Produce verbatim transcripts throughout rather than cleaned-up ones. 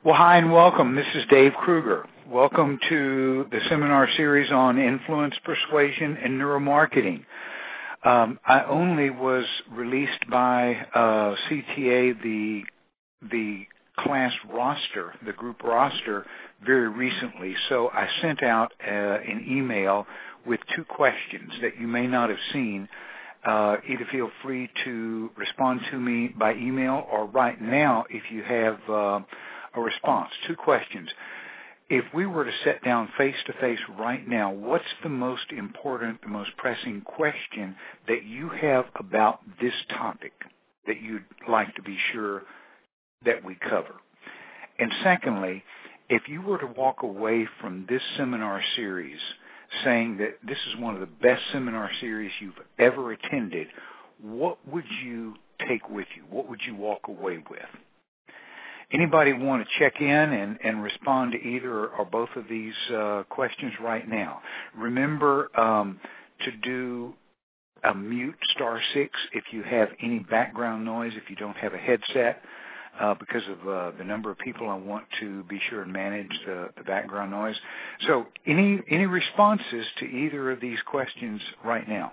Well, hi and welcome. This is Dave Kruger. Welcome to the seminar series on influence, persuasion, and neuromarketing. Um, I only was released by uh, C T A the the class roster, the group roster, very recently. So I sent out uh, an email with two questions that you may not have seen. Uh, either feel free to respond to me by email or right now if you have uh, a response. Two questions. If we were to sit down face-to-face right now, what's the most important, the most pressing question that you have about this topic that you'd like to be sure that we cover? And secondly, if you were to walk away from this seminar series saying that this is one of the best seminar series you've ever attended, what would you take with you? What would you walk away with? Anybody want to check in and, and respond to either or both of these uh, questions right now? Remember um, to do a mute star six if you have any background noise, if you don't have a headset, uh, because of uh, the number of people I want to be sure and manage the, the background noise. So any any responses to either of these questions right now?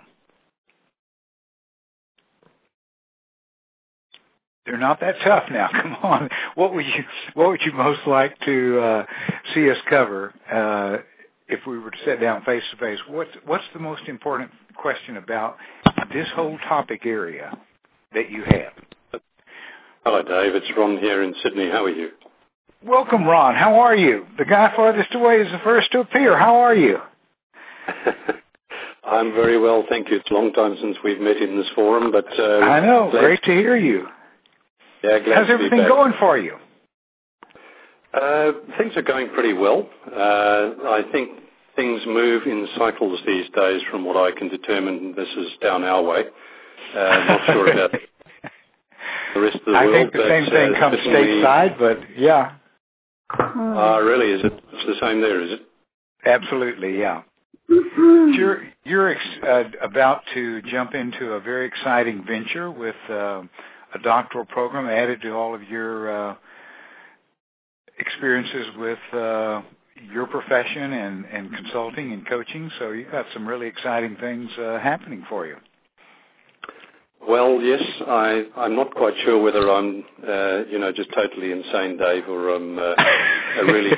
They're not that tough now. Come on. What would you What would you most like to uh, see us cover uh, if we were to sit down face to face? What's What's the most important question about this whole topic area that you have? Hello, Dave. It's Ron here in Sydney. How are you? Welcome, Ron. How are you? The guy farthest away is the first to appear. How are you? I'm very well, thank you. It's a long time since we've met in this forum, but uh, I know. glad Great to hear you. Yeah, glad How's to everything be back. going for you? Uh, things are going pretty well. Uh, I think things move in cycles these days from what I can determine. This is down our way. Uh, not sure about the rest of the I world. think the but, same thing uh, comes stateside, but yeah. Ah, uh, really? Is it? It's the same there, is it? Absolutely, yeah. You're, you're ex- uh, about to jump into a very exciting venture with uh, a doctoral program added to all of your uh, experiences with uh, your profession and, and consulting and coaching. So you've got some really exciting things uh, happening for you. Well, yes, I, I'm not quite sure whether I'm, uh, you know, just totally insane, Dave, or I'm uh, a really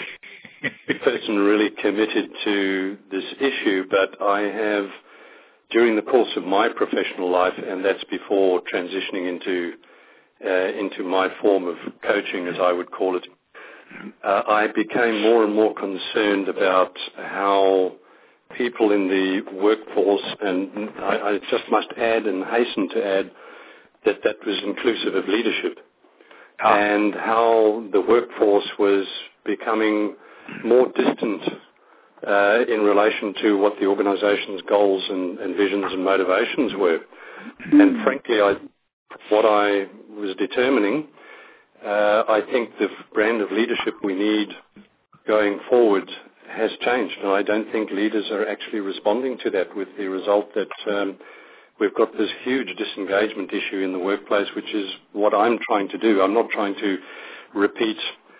person really committed to this issue. But I have, during the course of my professional life, and that's before transitioning into uh, into my form of coaching, as I would call it, uh, I became more and more concerned about how people in the workforce, and I, I just must add and hasten to add that that was inclusive of leadership, ah. and how the workforce was becoming more distant uh, in relation to what the organization's goals and, and visions and motivations were. And frankly, I, what I was determining, uh, I think the brand of leadership we need going forward has changed, and I don't think leaders are actually responding to that, with the result that um, we've got this huge disengagement issue in the workplace, which is what I'm trying to do. I'm not trying to repeat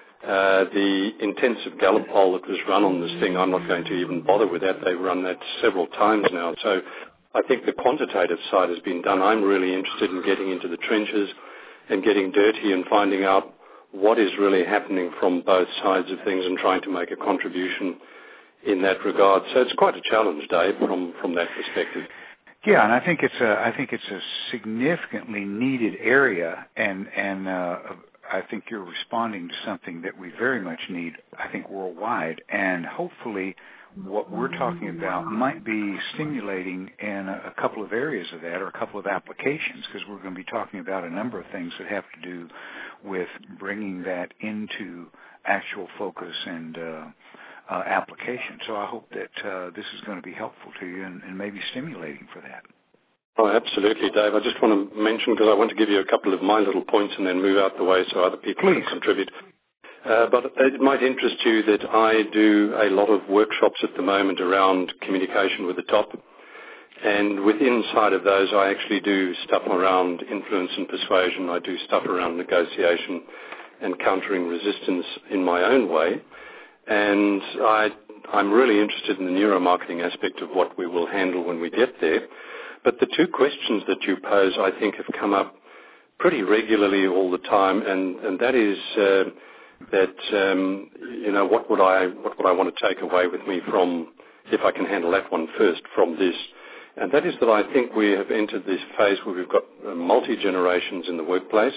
uh, the intensive Gallup poll that was run on this thing. I'm not going to even bother with that. They've run that several times now. So I think the quantitative side has been done. I'm really interested in getting into the trenches and getting dirty and finding out what is really happening from both sides of things and trying to make a contribution in that regard. So it's quite a challenge, Dave, from, from that perspective. Yeah, and I think it's a I think it's a significantly needed area, and and uh, I think you're responding to something that we very much need, I think, worldwide, and hopefully what we're talking about might be stimulating in a, a couple of areas of that, or a couple of applications, because we're going to be talking about a number of things that have to do with bringing that into actual focus and uh, uh, application. So I hope that uh, this is going to be helpful to you and, and maybe stimulating for that. Oh, absolutely, Dave. I just want to mention, because I want to give you a couple of my little points and then move out the way so other people Please. can contribute. Uh, but it might interest you that I do a lot of workshops at the moment around communication with the top. And within inside of those, I actually do stuff around influence and persuasion. I do stuff around negotiation encountering resistance in my own way. And I, I'm really interested in the neuromarketing aspect of what we will handle when we get there. But the two questions that you pose, I think, have come up pretty regularly all the time, and, and that is uh, that, um, you know, what would I what would I want to take away with me from, if I can handle that one first, from this. And that is that I think we have entered this phase where we've got uh, multi-generations in the workplace,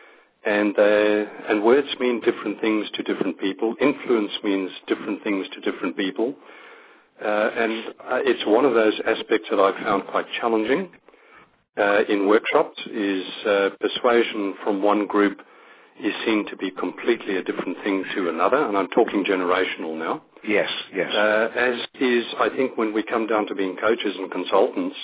and uh, and words mean different things to different people. Influence means different things to different people. Uh, and uh, it's one of those aspects that I've found quite challenging uh, in workshops, is uh, persuasion from one group is seen to be completely a different thing to another, and I'm talking generational now. Yes, yes. Uh, as is, I think, when we come down to being coaches and consultants,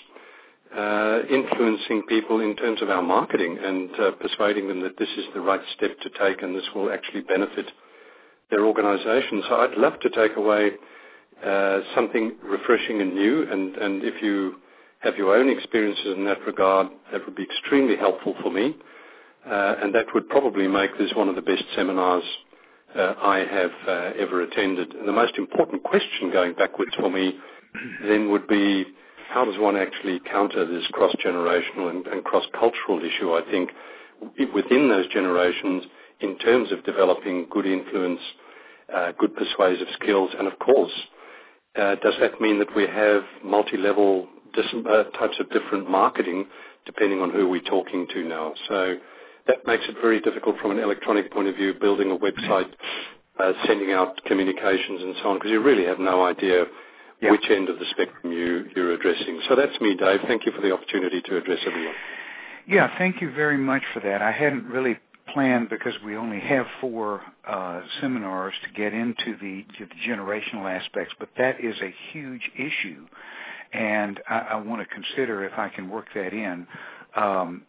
uh, influencing people in terms of our marketing and uh, persuading them that this is the right step to take and this will actually benefit their organization. So I'd love to take away uh, something refreshing and new, and, and if you have your own experiences in that regard, that would be extremely helpful for me, uh, and that would probably make this one of the best seminars uh, I have uh, ever attended. And the most important question going backwards for me then would be, how does one actually counter this cross-generational and, and cross-cultural issue, I think, within those generations in terms of developing good influence, uh, good persuasive skills, and of course, uh, does that mean that we have multi-level dis- uh, types of different marketing depending on who we're talking to now? So that makes it very difficult from an electronic point of view, building a website, uh, sending out communications and so on, because you really have no idea yeah. which end of the spectrum you, you're addressing. So that's me, Dave. Thank you for the opportunity to address everyone. Yeah, thank you very much for that. I hadn't really planned, because we only have four uh, seminars, to get into the, to the generational aspects, but that is a huge issue, and I, I want to consider if I can work that in. Um,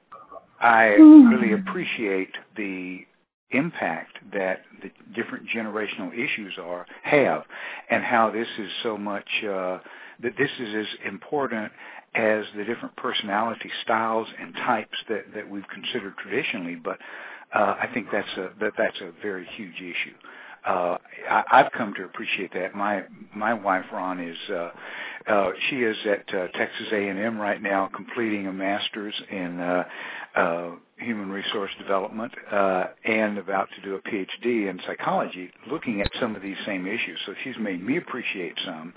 I really appreciate the impact that the different generational issues are have, and how this is so much uh, that this is as important as the different personality styles and types that, that we've considered traditionally. But uh, I think that's a that, that's a very huge issue. Uh, I, I've come to appreciate that. My my wife Ron is uh, uh, she is at uh, Texas A and M right now, completing a master's in uh, uh, human resource development uh, and about to do a P H D in psychology, looking at some of these same issues. So she's made me appreciate some.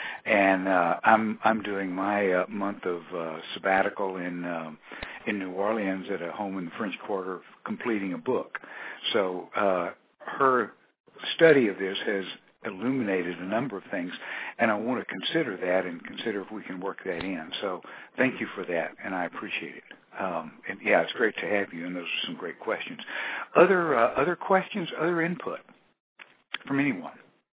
And uh, I'm I'm doing my uh, month of uh, sabbatical in uh, in New Orleans at a home in the French Quarter, completing a book. So uh, her study of this has illuminated a number of things, and I want to consider that and consider if we can work that in. So thank you for that, and I appreciate it. Um, and yeah, it's great to have you, and those are some great questions. Other uh, other questions, other input from anyone?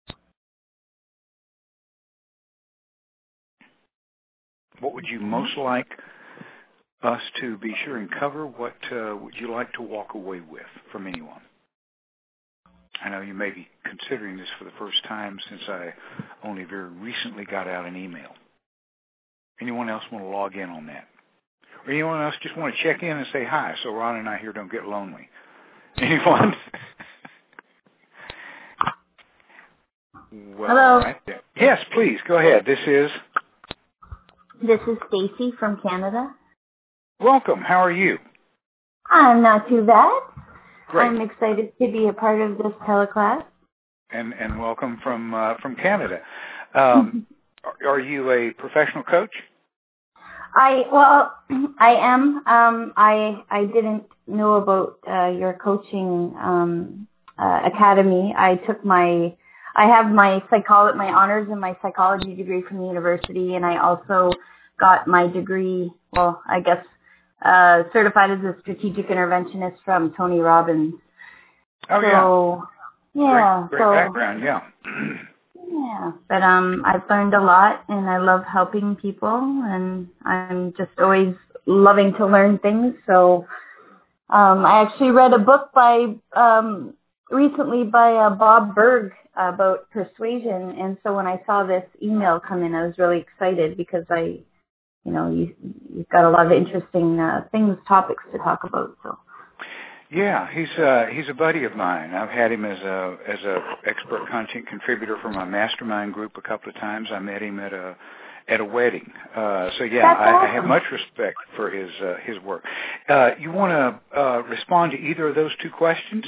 What would you most like us to be sure and cover? What uh, would you like to walk away with from anyone? I know you may be considering this for the first time, since I only very recently got out an email. Anyone else want to log in on that? Or anyone else just want to check in and say hi, so Ron and I here don't get lonely? Anyone? Well, hello. Right. Yes, please, go ahead. This is... This is Stacy from Canada. Welcome. How are you? I'm not too bad. Great. I'm excited to be a part of this teleclass. And and welcome from uh, from Canada. Um, are, are you a professional coach? I well, I am. Um, I I didn't know about uh, your coaching um, uh, academy. I took my I have my psychology, my honors in my psychology degree from the university, and I also got my degree, well, I guess, uh, certified as a strategic interventionist from Tony Robbins. Oh, so, yeah. Yeah. Great, great so, background, yeah. Yeah, but um, I've learned a lot, and I love helping people, and I'm just always loving to learn things. So um, I actually read a book by um, recently by uh, Bob Berg about persuasion, and so when I saw this email come in, I was really excited, because I, you know, you, you've got a lot of interesting uh, things, topics to talk about. So Yeah, he's uh, he's a buddy of mine. I've had him as a as a expert content contributor for my mastermind group a couple of times. I met him at a at a wedding. Uh, so yeah, That's I, awesome. I have much respect for his uh, his work. Uh, you want to uh, respond to either of those two questions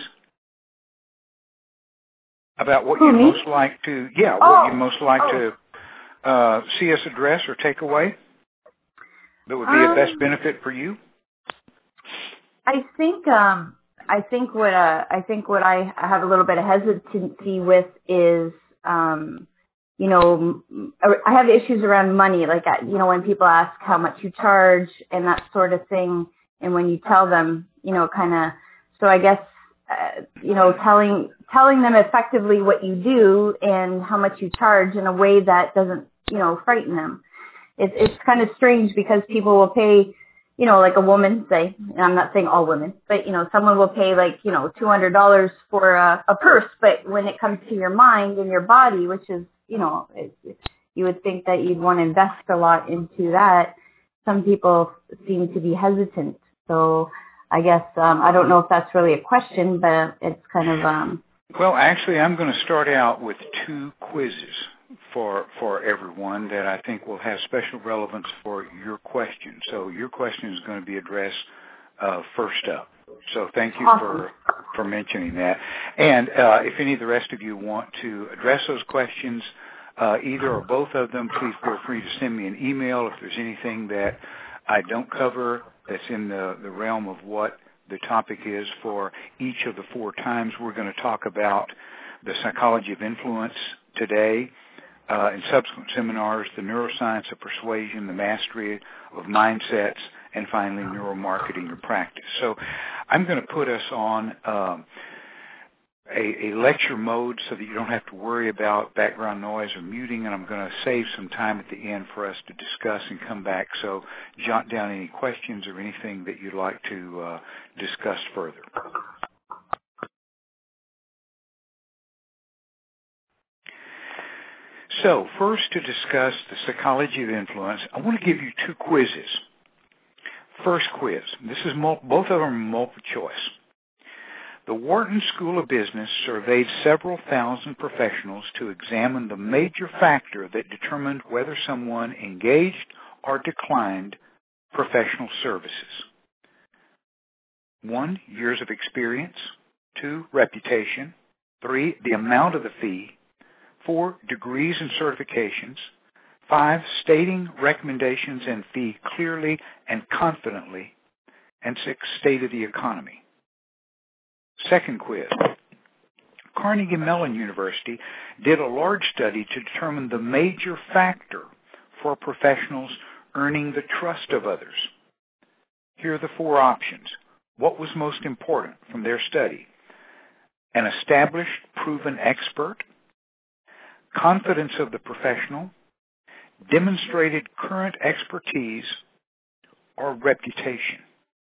about what Who, you'd me? most like to yeah Oh. what you'd most like Oh. to uh, see us address or take away that would be Um, of best benefit for you? I think um, I think what uh, I think what I have a little bit of hesitancy with is um, you know I have issues around money, like you know when people ask how much you charge and that sort of thing, and when you tell them, you know, kind of. So I guess uh, you know telling telling them effectively what you do and how much you charge in a way that doesn't you know frighten them. It's it's kind of strange because people will pay. You know, like a woman, say, and I'm not saying all women, but, you know, someone will pay like, you know, two hundred dollars for a, a purse. But when it comes to your mind and your body, which is, you know, it, it, you would think that you'd want to invest a lot into that. Some people seem to be hesitant. So I guess, um, I don't know if that's really a question, but it's kind of... Um, well, actually, I'm going to start out with two quizzes for for everyone that I think will have special relevance for your question. So your question is going to be addressed uh, first up. So thank you awesome. for for mentioning that. And uh, if any of the rest of you want to address those questions, uh, either or both of them, please feel free to send me an email if there's anything that I don't cover that's in the, the realm of what the topic is for each of the four times we're going to talk about the psychology of influence today. Uh, in subsequent seminars, the neuroscience of persuasion, the mastery of mindsets, and finally neuromarketing or practice. So I'm going to put us on um, a, a lecture mode so that you don't have to worry about background noise or muting, and I'm going to save some time at the end for us to discuss and come back. So jot down any questions or anything that you'd like to uh, discuss further. So first, to discuss the psychology of influence, I want to give you two quizzes. First quiz. This is mul- both of them are multiple choice. The Wharton School of Business surveyed several thousand professionals to examine the major factor that determined whether someone engaged or declined professional services. One, years of experience. Two, reputation. Three, the amount of the fee. Four, degrees and certifications. Five, stating recommendations and fee clearly and confidently. And six, state of the economy. Second quiz. Carnegie Mellon University did a large study to determine the major factor for professionals earning the trust of others. Here are the four options. What was most important from their study? An established, proven expert, confidence of the professional, demonstrated current expertise, or reputation.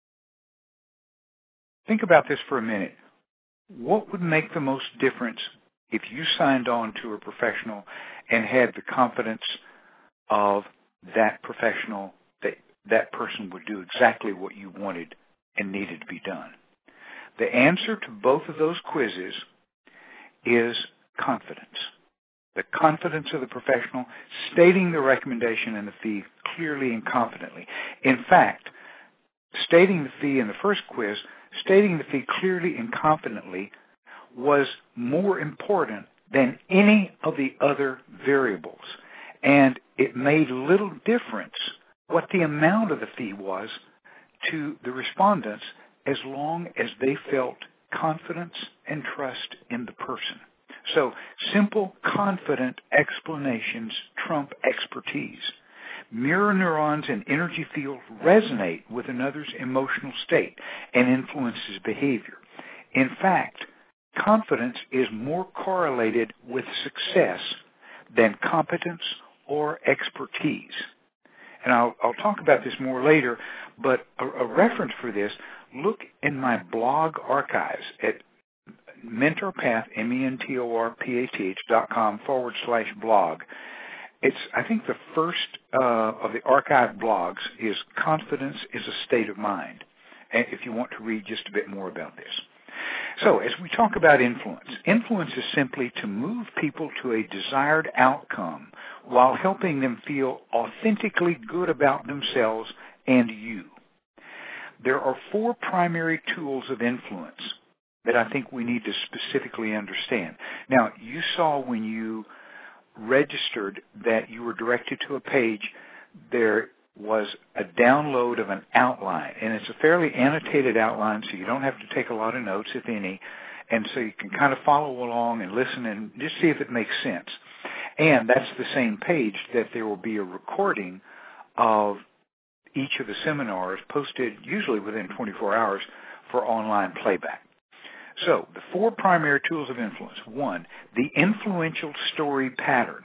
Think about this for a minute. What would make the most difference if you signed on to a professional and had the confidence of that professional that that person would do exactly what you wanted and needed to be done? The answer to both of those quizzes is confidence. The confidence of the professional, stating the recommendation and the fee clearly and confidently. In fact, stating the fee in the first quiz, stating the fee clearly and confidently was more important than any of the other variables. And it made little difference what the amount of the fee was to the respondents as long as they felt confidence and trust in the person. So simple, confident explanations trump expertise. Mirror neurons and energy fields resonate with another's emotional state and influence his behavior. In fact, confidence is more correlated with success than competence or expertise. And I'll, I'll talk about this more later, but a, a reference for this, look in my blog archives at mentorpath, M E N T O R P A T H dot com forward slash blog. It's, I think the first uh, of the archived blogs is Confidence is a State of Mind. if you want to read just a bit more about this. So as we talk about influence, influence is simply to move people to a desired outcome while helping them feel authentically good about themselves and you. There are four primary tools of influence that I think we need to specifically understand. Now, you saw when you registered that you were directed to a page, there was a download of an outline, and it's a fairly annotated outline, so you don't have to take a lot of notes, if any, and so you can kind of follow along and listen and just see if it makes sense. And that's the same page that there will be a recording of each of the seminars posted usually within twenty-four hours for online playback. So the four primary tools of influence. One, the influential story pattern.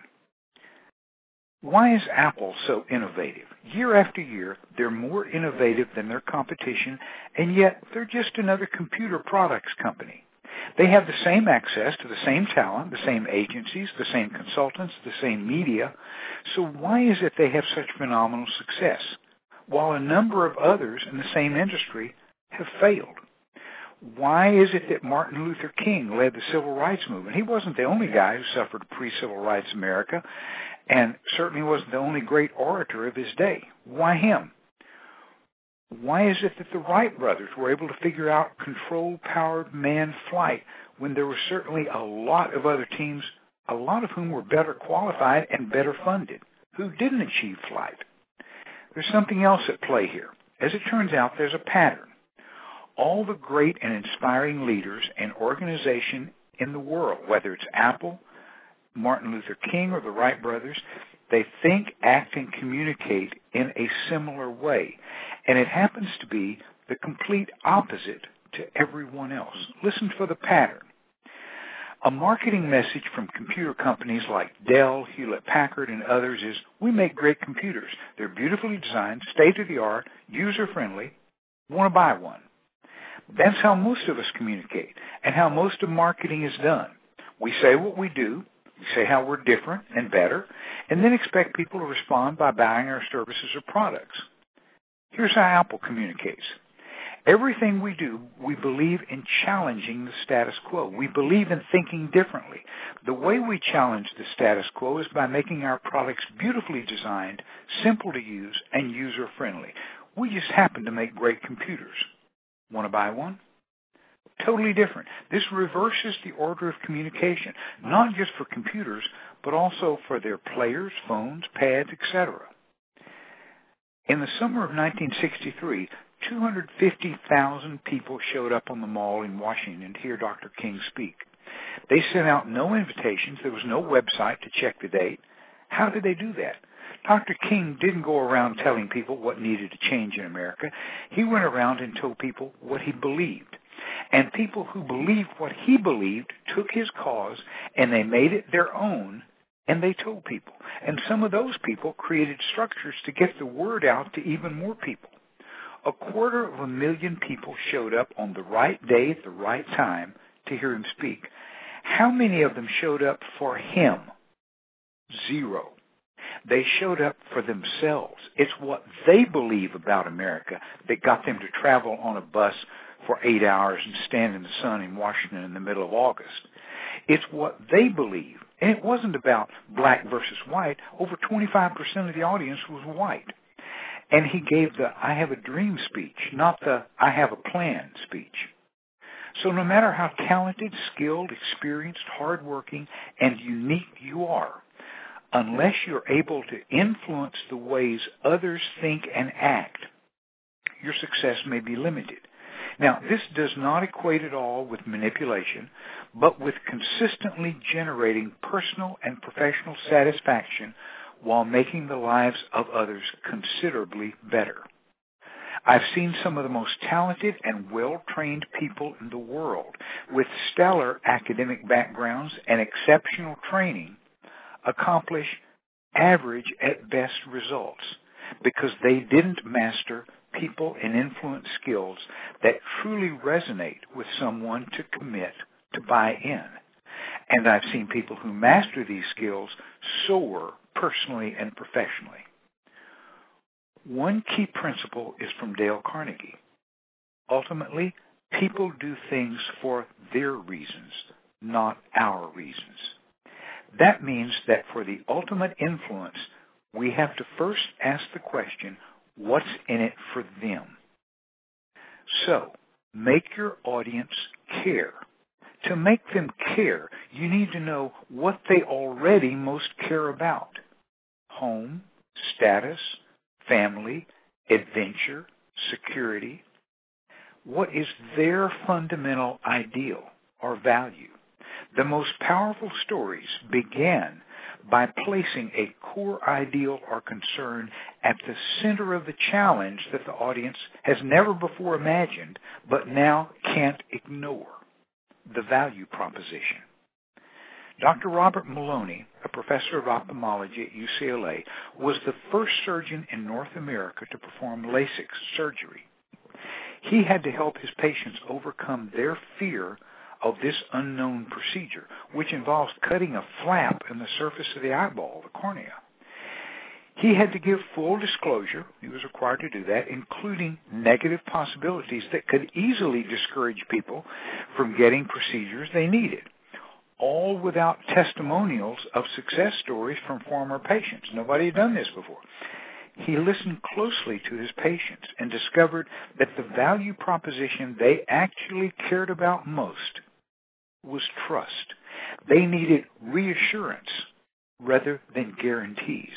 Why is Apple so innovative? Year after year, they're more innovative than their competition, and yet they're just another computer products company. They have the same access to the same talent, the same agencies, the same consultants, the same media. So why is it they have such phenomenal success, while a number of others in the same industry have failed? Why is it that Martin Luther King led the civil rights movement? He wasn't the only guy who suffered pre-civil rights America, and certainly wasn't the only great orator of his day. Why him? Why is it that the Wright brothers were able to figure out control-powered manned flight when there were certainly a lot of other teams, a lot of whom were better qualified and better funded, who didn't achieve flight? There's something else at play here. As it turns out, there's a pattern. All the great and inspiring leaders and organization in the world, whether it's Apple, Martin Luther King, or the Wright brothers, they think, act, and communicate in a similar way. And it happens to be the complete opposite to everyone else. Listen for the pattern. A marketing message from computer companies like Dell, Hewlett-Packard, and others is, we make great computers. They're beautifully designed, state-of-the-art, user-friendly. Want to buy one? That's how most of us communicate and how most of marketing is done. We say what we do, we say how we're different and better, and then expect people to respond by buying our services or products. Here's how Apple communicates. Everything we do, we believe in challenging the status quo. We believe in thinking differently. The way we challenge the status quo is by making our products beautifully designed, simple to use, and user-friendly. We just happen to make great computers. Want to buy one? Totally different. This reverses the order of communication, not just for computers, but also for their players, phones, pads, et cetera. In the summer of nineteen sixty-three, two hundred fifty thousand people showed up on the Mall in Washington to hear Doctor King speak. They sent out no invitations. There was no website to check the date. How did they do that? Doctor King didn't go around telling people what needed to change in America. He went around and told people what he believed. And people who believed what he believed took his cause and they made it their own, and they told people. And some of those people created structures to get the word out to even more people. A quarter of a million people showed up on the right day at the right time to hear him speak. How many of them showed up for him? Zero. They showed up for themselves. It's what they believe about America that got them to travel on a bus for eight hours and stand in the sun in Washington in the middle of August. It's what they believe. And it wasn't about black versus white. Over twenty-five percent of the audience was white. And he gave the I have a dream speech, not the I have a plan speech. So no matter how talented, skilled, experienced, hardworking, and unique you are, unless you're able to influence the ways others think and act, your success may be limited. Now, this does not equate at all with manipulation, but with consistently generating personal and professional satisfaction while making the lives of others considerably better. I've seen some of the most talented and well-trained people in the world with stellar academic backgrounds and exceptional training accomplish average at best results because they didn't master people and influence skills that truly resonate with someone to commit to buy in. And I've seen people who master these skills soar personally and professionally. One key principle is from Dale Carnegie. Ultimately, people do things for their reasons, not our reasons. That means that for the ultimate influence, we have to first ask the question, what's in it for them? So, make your audience care. To make them care, you need to know what they already most care about. Home, status, family, adventure, security. What is their fundamental ideal or value? The most powerful stories began by placing a core ideal or concern at the center of the challenge that the audience has never before imagined, but now can't ignore: the value proposition. Doctor Robert Maloney, a professor of ophthalmology at U C L A, was the first surgeon in North America to perform LASIK surgery. He had to help his patients overcome their fear of this unknown procedure, which involves cutting a flap in the surface of the eyeball, the cornea. He had to give full disclosure, he was required to do that, including negative possibilities that could easily discourage people from getting procedures they needed, all without testimonials of success stories from former patients. Nobody had done this before. He listened closely to his patients and discovered that the value proposition they actually cared about most was trust. They needed reassurance rather than guarantees.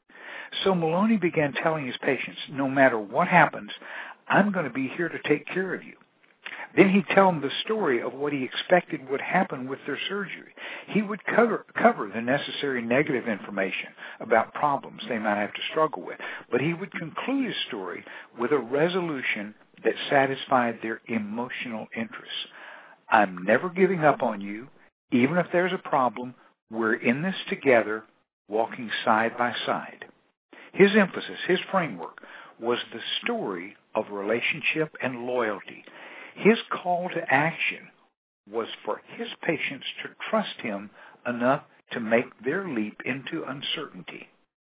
So Maloney began telling his patients, no matter what happens, I'm going to be here to take care of you. Then he'd tell them the story of what he expected would happen with their surgery. He would cover, cover the necessary negative information about problems they might have to struggle with, but he would conclude his story with a resolution that satisfied their emotional interests. I'm never giving up on you. Even if there's a problem, we're in this together, walking side by side. His emphasis, his framework, was the story of relationship and loyalty. His call to action was for his patients to trust him enough to make their leap into uncertainty.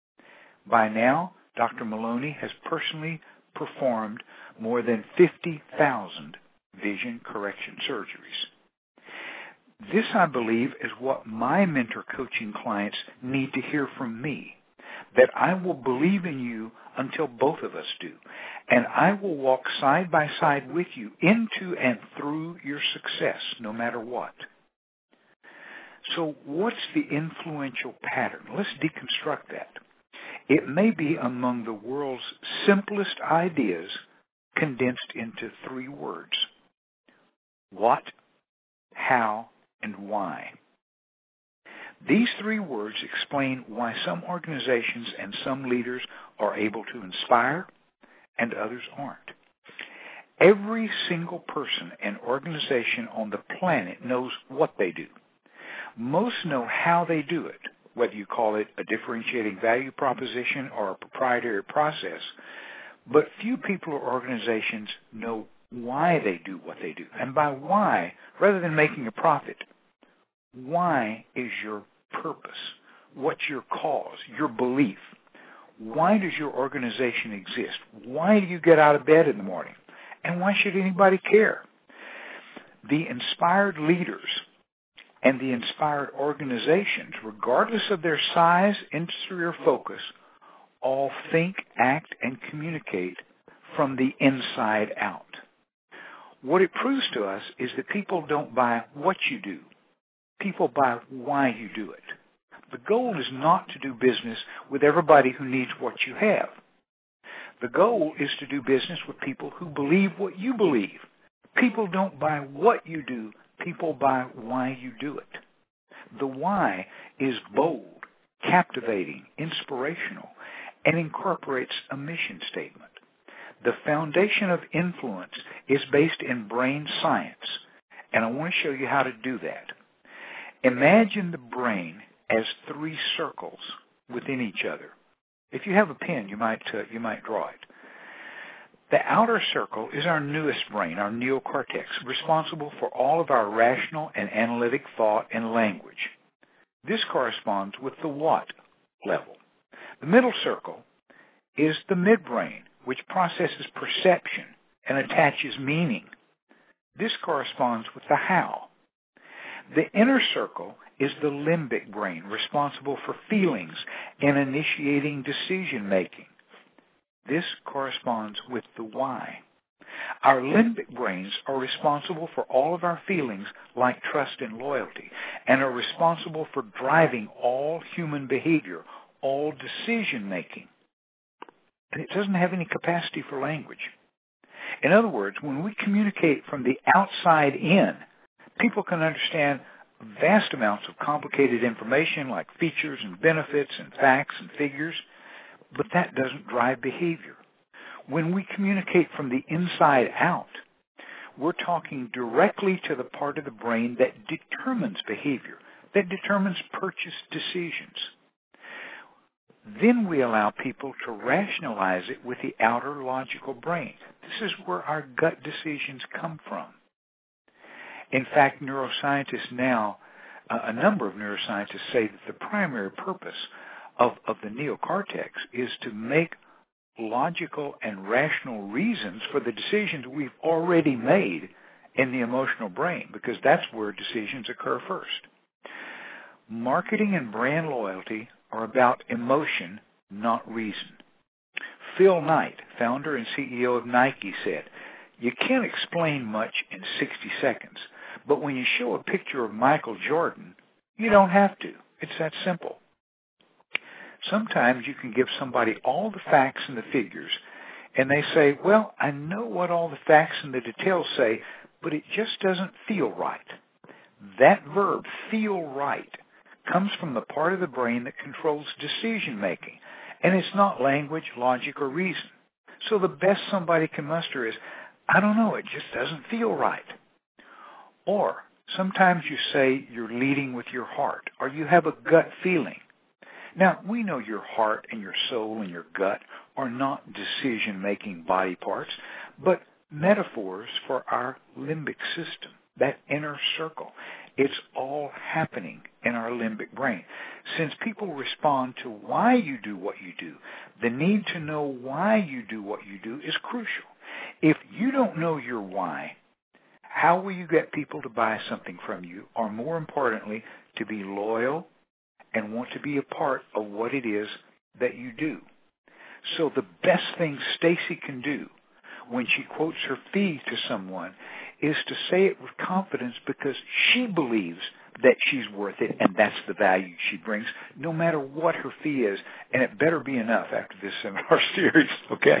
By now, Doctor Maloney has personally performed more than fifty thousand vision correction surgeries. This, I believe, is what my mentor coaching clients need to hear from me, that I will believe in you until both of us do, and I will walk side by side with you into and through your success, no matter what. So what's the influential pattern? Let's deconstruct that. It may be among the world's simplest ideas condensed into three words: what, how, and why. These three words explain why some organizations and some leaders are able to inspire and others aren't. Every single person and organization on the planet knows what they do. Most know how they do it, whether you call it a differentiating value proposition or a proprietary process, but few people or organizations know why they do what they do. And by why, rather than making a profit, why is your purpose? What's your cause, your belief? Why does your organization exist? Why do you get out of bed in the morning? And why should anybody care? The inspired leaders and the inspired organizations, regardless of their size, industry, or focus, all think, act, and communicate from the inside out. What it proves to us is that people don't buy what you do. People buy why you do it. The goal is not to do business with everybody who needs what you have. The goal is to do business with people who believe what you believe. People don't buy what you do. People buy why you do it. The why is bold, captivating, inspirational, and incorporates a mission statement. The foundation of influence is based in brain science, and I want to show you how to do that. Imagine the brain as three circles within each other. If you have a pen, you might uh, you might draw it. The outer circle is our newest brain, our neocortex, responsible for all of our rational and analytic thought and language. This corresponds with the what level. The middle circle is the midbrain, which processes perception and attaches meaning. This corresponds with the how. The inner circle is the limbic brain, responsible for feelings and initiating decision-making. This corresponds with the why. Our limbic brains are responsible for all of our feelings like trust and loyalty, and are responsible for driving all human behavior, all decision-making. And it doesn't have any capacity for language. In other words, when we communicate from the outside in, people can understand vast amounts of complicated information like features and benefits and facts and figures, but that doesn't drive behavior. When we communicate from the inside out, we're talking directly to the part of the brain that determines behavior, that determines purchase decisions. Then we allow people to rationalize it with the outer logical brain. This is where our gut decisions come from. In fact, neuroscientists now, uh, a number of neuroscientists say that the primary purpose of, of the neocortex is to make logical and rational reasons for the decisions we've already made in the emotional brain, because that's where decisions occur first. Marketing and brand loyalty are about emotion, not reason. Phil Knight, founder and C E O of Nike, said, "You can't explain much in sixty seconds, but when you show a picture of Michael Jordan, you don't have to. It's that simple." Sometimes you can give somebody all the facts and the figures, and they say, "Well, I know what all the facts and the details say, but it just doesn't feel right." That verb, feel right, comes from the part of the brain that controls decision-making, and it's not language, logic, or reason. So the best somebody can muster is, "I don't know, it just doesn't feel right." Or sometimes you say you're leading with your heart, or you have a gut feeling. Now, we know your heart and your soul and your gut are not decision-making body parts, but metaphors for our limbic system, that inner circle. It's all happening in our limbic brain. Since people respond to why you do what you do, the need to know why you do what you do is crucial. If you don't know your why, how will you get people to buy something from you, or more importantly, to be loyal and want to be a part of what it is that you do? So the best thing Stacy can do when she quotes her fee to someone is to say it with confidence, because she believes that she's worth it and that's the value she brings, no matter what her fee is. And it better be enough after this seminar series, okay?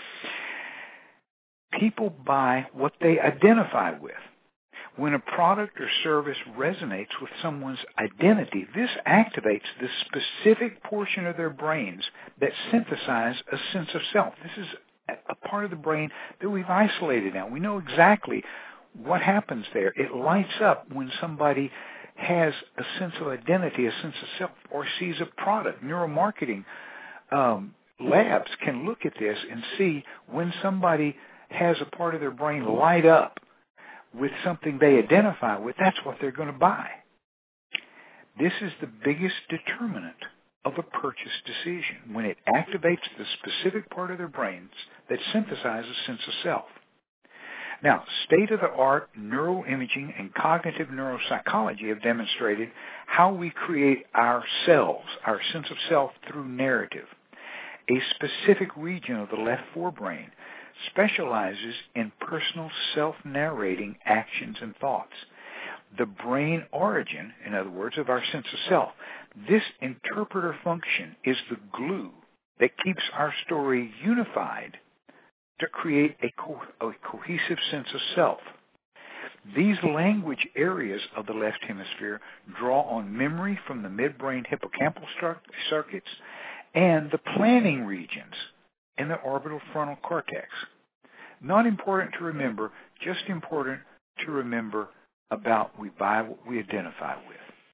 People buy what they identify with. When a product or service resonates with someone's identity, this activates the specific portion of their brains that synthesize a sense of self. This is a part of the brain that we've isolated now. We know exactly what happens there. It lights up when somebody has a sense of identity, a sense of self, or sees a product. Neuromarketing um, labs can look at this and see when somebody has a part of their brain light up with something they identify with, that's what they're going to buy. This is the biggest determinant of a purchase decision, when it activates the specific part of their brains that synthesizes a sense of self. Now, state-of-the-art neuroimaging and cognitive neuropsychology have demonstrated how we create ourselves, our sense of self, through narrative. A specific region of the left forebrain specializes in personal self-narrating actions and thoughts. The brain origin, in other words, of our sense of self, this interpreter function is the glue that keeps our story unified to create a, co- a cohesive sense of self. These language areas of the left hemisphere draw on memory from the midbrain hippocampal circuits and the planning regions in the orbital frontal cortex. Not important to remember, just important to remember about we buy what we identify with.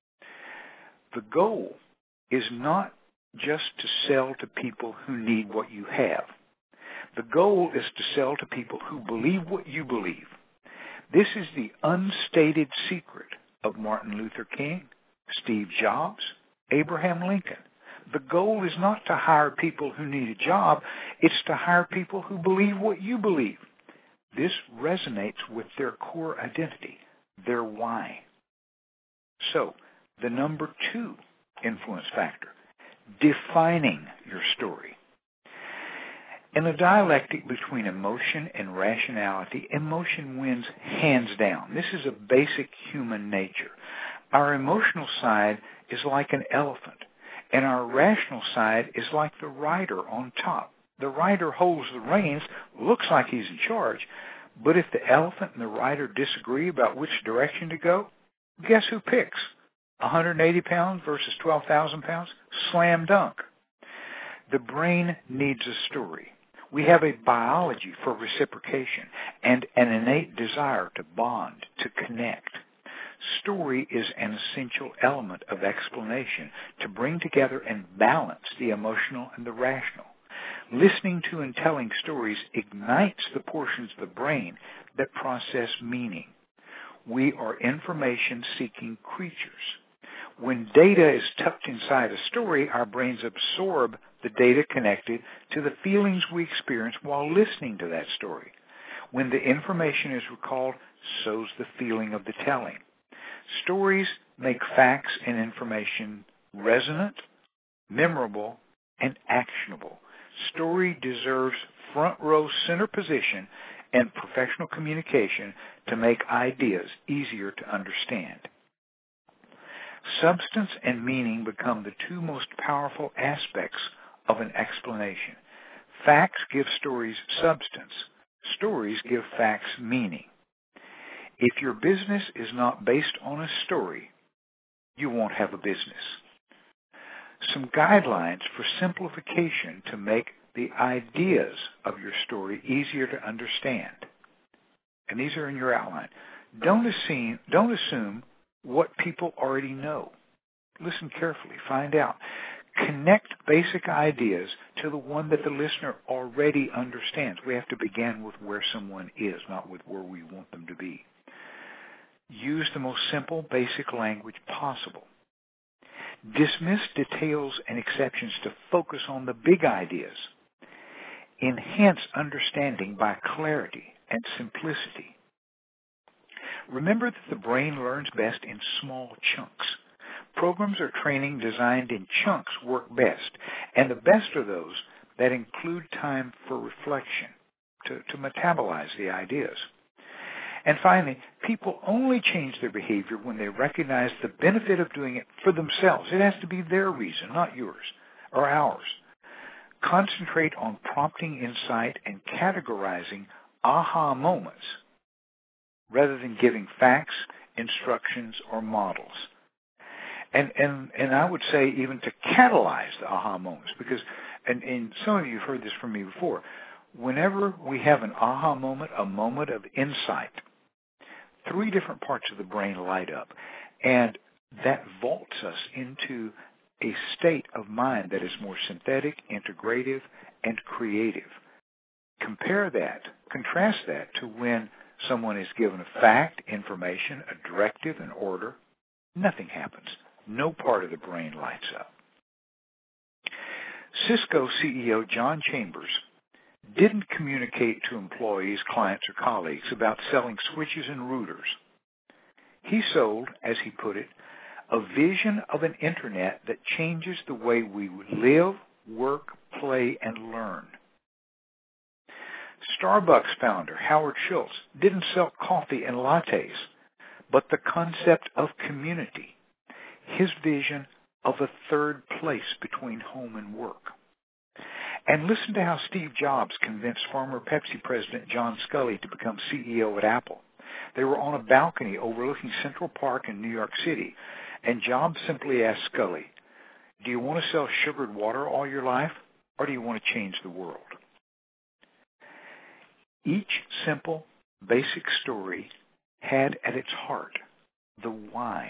The goal is not just to sell to people who need what you have. The goal is to sell to people who believe what you believe. This is the unstated secret of Martin Luther King, Steve Jobs, Abraham Lincoln. The goal is not to hire people who need a job. It's to hire people who believe what you believe. this resonates with their core identity, their why. So, the number two influence factor, defining your story. In a dialectic between emotion and rationality, emotion wins hands down. This is a basic human nature. Our emotional side is like an elephant, and our rational side is like the rider on top. The rider holds the reins, looks like he's in charge, but if the elephant and the rider disagree about which direction to go, guess who picks? one hundred eighty pounds versus twelve thousand pounds? Slam dunk. The brain needs a story. We have a biology for reciprocation and an innate desire to bond, to connect. Story is an essential element of explanation to bring together and balance the emotional and the rational. Listening to and telling stories ignites the portions of the brain that process meaning. We are information-seeking creatures. When data is tucked inside a story, our brains absorb the data connected to the feelings we experience while listening to that story. When the information is recalled, so's the feeling of the telling. Stories make facts and information resonant, memorable, and actionable. Story deserves front row center position and professional communication to make ideas easier to understand. Substance and meaning become the two most powerful aspects of an explanation. Facts give stories substance. Stories give facts meaning. If your business is not based on a story, you won't have a business. Some guidelines for simplification to make the ideas of your story easier to understand. And these are in your outline. Don't assume, don't assume what people already know. Listen carefully. Find out. Connect basic ideas to the one that the listener already understands. We have to begin with where someone is, not with where we want them to be. Use the most simple, basic language possible. Dismiss details and exceptions to focus on the big ideas. Enhance understanding by clarity and simplicity. Remember that the brain learns best in small chunks. Programs or training designed in chunks work best, and the best are those that include time for reflection, to, to metabolize the ideas. And finally, people only change their behavior when they recognize the benefit of doing it for themselves. It has to be their reason, not yours or ours. Concentrate on prompting insight and categorizing aha moments rather than giving facts, instructions, or models. And, and, and I would say even to catalyze the aha moments, because, and, and some of you have heard this from me before, whenever we have an aha moment, a moment of insight, three different parts of the brain light up, and that vaults us into a state of mind that is more synthetic, integrative, and creative. Compare that, contrast that to when someone is given a fact, information, a directive, an order, nothing happens. No part of the brain lights up. Cisco C E O John Chambers didn't communicate to employees, clients, or colleagues about selling switches and routers. He sold, as he put it, a vision of an internet that changes the way we live, work, play, and learn. Starbucks founder Howard Schultz didn't sell coffee and lattes, but the concept of community, his vision of a third place between home and work. And listen to how Steve Jobs convinced former Pepsi president John Sculley to become C E O at Apple. They were on a balcony overlooking Central Park in New York City, and Jobs simply asked Sculley, do you want to sell sugared water all your life, or do you want to change the world? Each simple, basic story had at its heart the why.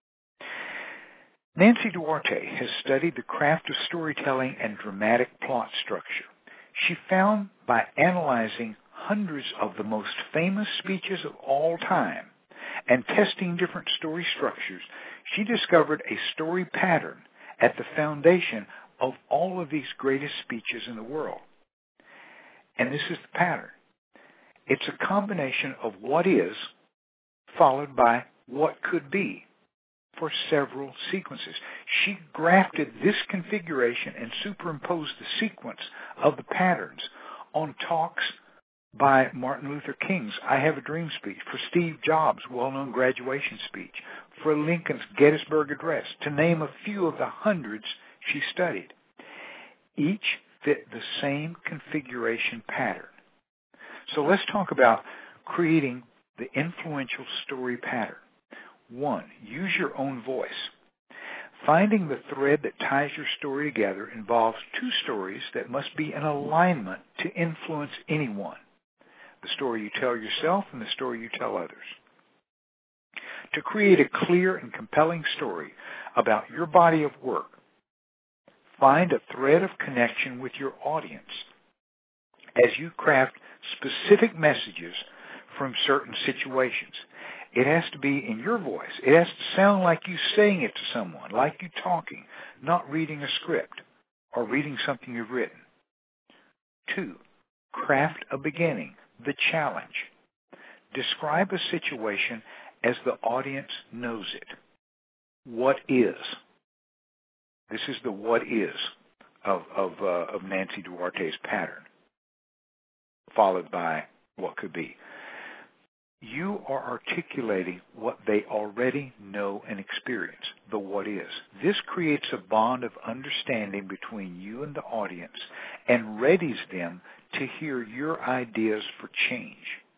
Nancy Duarte has studied the craft of storytelling and dramatic plot structure. She found by analyzing hundreds of the most famous speeches of all time and testing different story structures, she discovered a story pattern at the foundation of all of these greatest speeches in the world. And this is the pattern. It's a combination of what is followed by what could be for several sequences. She grafted this configuration and superimposed the sequence of the patterns on talks by Martin Luther King's I Have a Dream speech, for Steve Jobs' well-known graduation speech, for Lincoln's Gettysburg Address, to name a few of the hundreds she studied. Each fit the same configuration pattern. So let's talk about creating the influential story pattern. One, use your own voice. Finding the thread that ties your story together involves two stories that must be in alignment to influence anyone. The story you tell yourself and the story you tell others. To create a clear and compelling story about your body of work, find a thread of connection with your audience as you craft specific messages from certain situations. It has to be in your voice. It has to sound like you saying it to someone, like you talking, not reading a script or reading something you've written. Two, craft a beginning, the challenge. Describe a situation as the audience knows it. What is? This is the what is of, of, uh, of Nancy Duarte's pattern, followed by what could be. You are articulating what they already know and experience, the what is. This creates a bond of understanding between you and the audience and readies them to hear your ideas for change.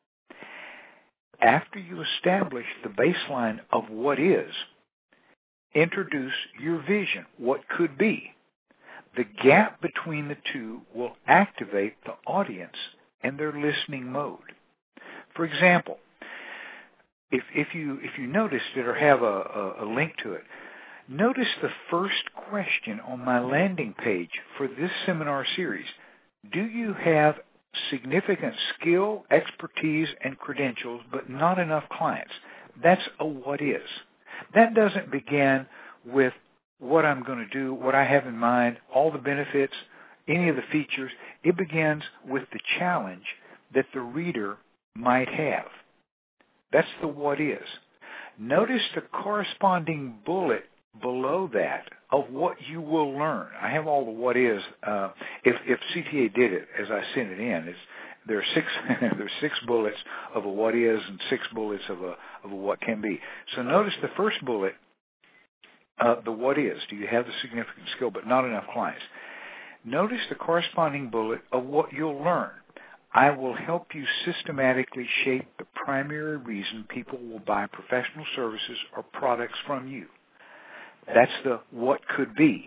After you establish the baseline of what is, introduce your vision, what could be. The gap between the two will activate the audience and their listening mode. For example, if, if you if you noticed it or have a, a, a link to it, notice the first question on my landing page for this seminar series. Do you have significant skill, expertise, and credentials, but not enough clients? That's a what is. That doesn't begin with what I'm going to do, what I have in mind, all the benefits, any of the features. It begins with the challenge that the reader might have. That's the what is. Notice the corresponding bullet below that of what you will learn. I have all the what is. Uh, if, if C T A did it as I sent it in, it's, there are six there's six bullets of a what is and six bullets of a of a what can be. So notice the first bullet, uh, the what is. Do you have the significant skill but not enough clients? Notice the corresponding bullet of what you'll learn. I will help you systematically shape the primary reason people will buy professional services or products from you. That's the what could be.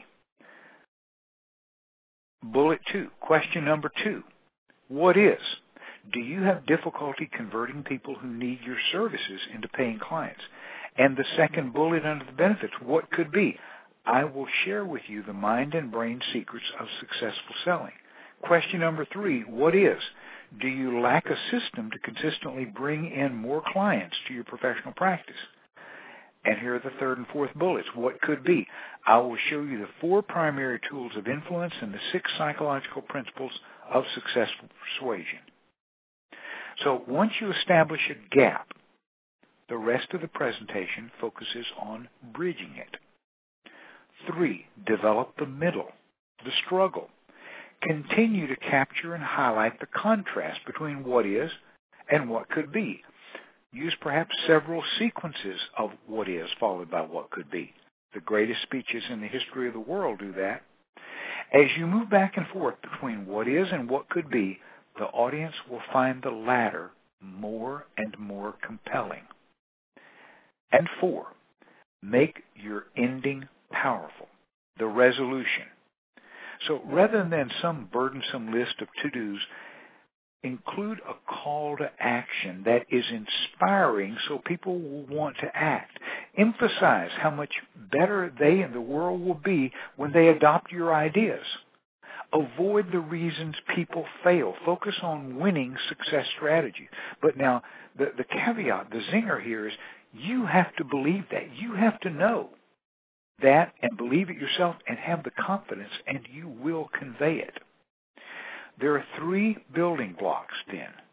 Bullet two, question number two. What is? Do you have difficulty converting people who need your services into paying clients? And the second bullet under the benefits, what could be? I will share with you the mind and brain secrets of successful selling. Question number three, what is? Do you lack a system to consistently bring in more clients to your professional practice? And here are the third and fourth bullets. What could be? I will show you the four primary tools of influence and the six psychological principles of successful persuasion. So once you establish a gap, the rest of the presentation focuses on bridging it. Three, develop the middle, the struggle. Continue to capture and highlight the contrast between what is and what could be. Use perhaps several sequences of what is followed by what could be. The greatest speeches in the history of the world do that. As you move back and forth between what is and what could be, the audience will find the latter more and more compelling. And four, make your ending powerful, the resolution. So rather than some burdensome list of to-dos, include a call to action that is inspiring so people will want to act. Emphasize how much better they and the world will be when they adopt your ideas. Avoid the reasons people fail. Focus on winning success strategies. But now, the, the caveat, the zinger here is you have to believe that. You have to know that and believe it yourself and have the confidence, and you will convey it. There are three building blocks then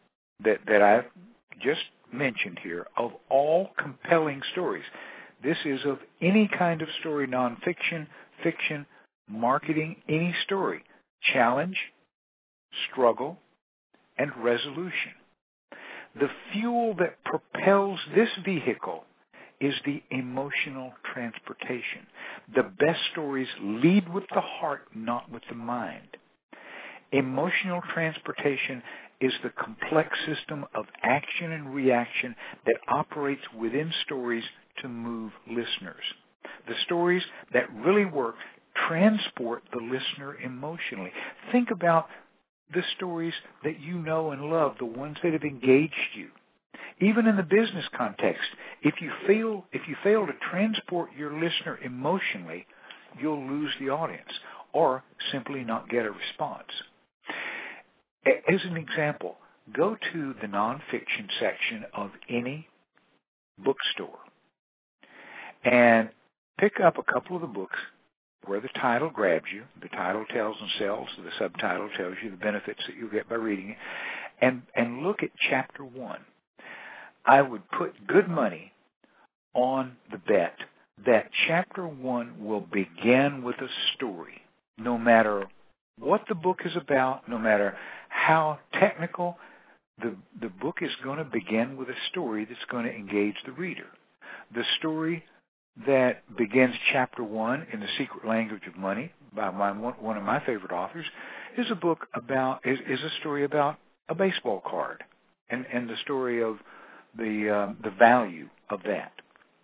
that, that I've just mentioned here, of all compelling stories, this is of any kind of story, nonfiction, fiction, marketing, any story, challenge, struggle, and resolution. The fuel that propels this vehicle is the emotional transportation. The best stories lead with the heart, not with the mind. Emotional transportation is the complex system of action and reaction that operates within stories to move listeners. The stories that really work transport the listener emotionally. Think about the stories that you know and love, the ones that have engaged you. Even in the business context, if you fail, if you fail to transport your listener emotionally, you'll lose the audience or simply not get a response. As an example, go to the nonfiction section of any bookstore and pick up a couple of the books where the title grabs you. The title tells and sells. The subtitle tells you the benefits that you'll get by reading it. And, and look at chapter one. I would put good money on the bet that chapter one will begin with a story, no matter what the book is about, no matter how technical, the, the book is going to begin with a story that's going to engage the reader. The story that begins chapter one in The Secret Language of Money by my, one of my favorite authors is a book about, is, is a story about a baseball card and, and the story of the, um, the value of that.